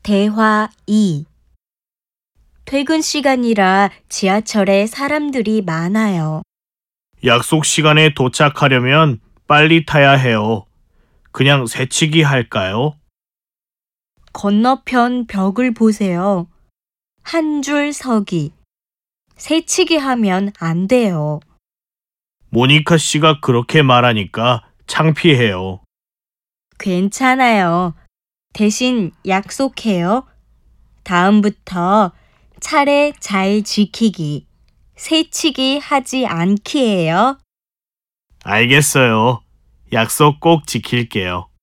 대화 2. 퇴근 시간이라 지하철에 사람들이 많아요. 약속 시간에 도착하려면 빨리 타야 해요. 그냥 새치기 할까요? 건너편 벽을 보세요. 한 줄 서기. 새치기 하면 안 돼요. 모니카 씨가 그렇게 말하니까 창피해요. 괜찮아요. 대신 약속해요. 다음부터 차례 잘 지키기, 새치기 하지 않기예요. 알겠어요. 약속 꼭 지킬게요.